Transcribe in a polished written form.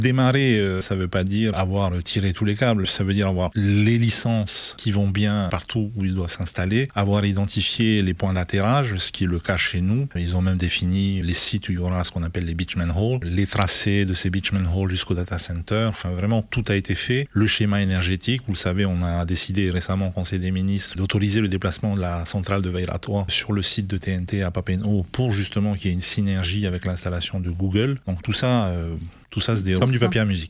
Démarrer, ça veut pas dire avoir tiré tous les câbles, ça veut dire avoir les licences qui vont bien partout où ils doivent s'installer, avoir identifié les points d'atterrage, ce qui est le cas chez nous. Ils ont même défini les sites où il y aura ce qu'on appelle les beachman halls, les tracés de ces beachman halls jusqu'au data center. Enfin, vraiment, tout a été fait. Le schéma énergétique, vous le savez, on a décidé récemment au Conseil des ministres d'autoriser le déplacement de la centrale de Vairatoa sur le site de TNT à Papeete pour justement qu'il y ait une synergie avec l'installation de Google. Donc tout ça se déroule comme du papier à musique.